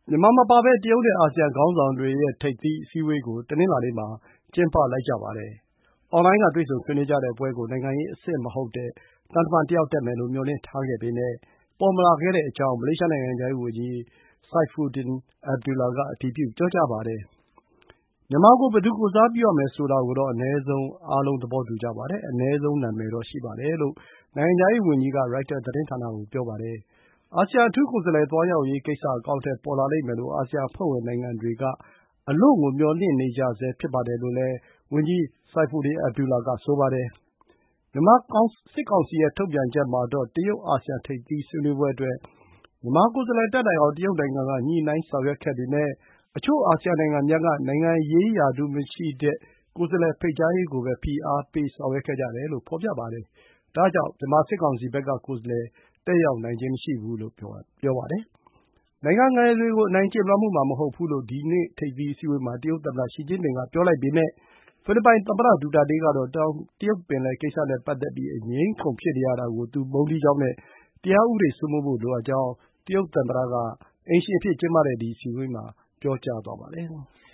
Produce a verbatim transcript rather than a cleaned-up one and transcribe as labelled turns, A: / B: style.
A: မြန်မာမပါဘဲ တရုတ်နဲ့ အာဆီယံခေါင်းဆောင်တွေရဲ့ ထိပ်သီးအစည်းအဝေးကို တနင်္လာနေ့မှာ ကျင်းပလိုက်ကြပါတယ်။ အွန်လိုင်းက တွေ့ဆုံဆွေးနွေးကြတဲ့ပွဲကို နိုင်ငံရေးအဆင့်မဟုတ်တဲ့ သံတမန်တယောက် တက်မယ်လို့ မျှော်လင့်ထားခဲ့ပေမယ့် ပေါ်မလာခဲ့ကြောင်း မလေးရှားနိုင်ငံခြားရေးဝန်ကြီး Saifuddin Abdullah က အတည်ပြုပြောကြားပါတယ်။ မြန်မာကို ဘယ်သူကိုယ်စားပြုရမယ်ဆိုတာကိုတော့ အနည်းဆုံး အားလုံးသဘောတူကြပါတယ်။ အနည်းဆုံးနာမည်တော့ ရှိပါတယ်လို့ နိုင်ငံခြားရေးဝန်ကြီးက ရိုက်တာသတင်းဌာနကို ပြောပါတယ်။ အာဆီယံအထူးကိုယ်စားလှယ်သွားရောက်ရေးကိစ္စ အကောင်အထည်ပေါ်လာလိမ့်မယ်လို့ အာဆီယံအဖွဲ့ဝင်နိုင်ငံတွေက အလွန့်ကို မျှော်လင့်နေကြဆဲဖြစ်တယ်လို့လည်း ဝန်ကြီး Saifuddin Abdullah က ဆိုပါတယ်။ မြန်မာစစ်ကောင်စီရဲ့ ထုတ်ပြန်ချက်မှာတော့ တရုတ်-အာဆီယံ ထိပ်သီးဆွေးနွေးပွဲအတွက် မြန်မာကိုယ်စားလှယ်တက်နိုင်အောင် တရုတ်နိုင်ငံက ညှိနှိုင်းဆောင်ရွက်ခဲ့ပေမယ့် အချို့အာဆီယံနိုင်ငံများက နိုင်ငံရေးရာထူးမရှိတဲ့ ကိုယ်စားလှယ်ဖိတ်ကြားရေးကိုပဲ ဖိအားပေးဆောင်ရွက်ခဲ့ကြတယ်လို့ ဖော်ပြပါတယ်။ ဒါကြောင့် မြန်မာစစ်ကောင်စီဘက်က ကိုယ်စားလှယ် တက်ရောက်နိုင်ခြင်းမရှိဘူးလို့ ပြောပါတယ်။ နိုင်ငံငယ်တွေကို အနိုင်ကျင့်လွှမ်းမိုးမှာမဟုတ်ဘူးလို့ ဒီနေ့ ထိပ်သီးအစည်းအဝေးမှာ တရုတ်သမ္မတရှီကျင်းပင်က ပြောလိုက်ပေမယ့် ဖိလစ်ပိုင်သမ္မတဒူတာတေးကတော့ တောင်တရုတ်ပင်လယ်ကိစ္စနဲ့ပတ်သက်ပြီး အငြင်းအခုန်ဖြစ်နေရတာကို သူမုန်းတီးကြောင်းနဲ့ တရားဥပဒေစိုးမိုးဖို့လိုအပ်ကြောင်း တရုတ်သမ္မတက အိမ်ရှင်အဖြစ်ကျင်းပတဲ့ ဒီအစည်းအဝေးမှာ ပြောကြားသွားပါတယ်။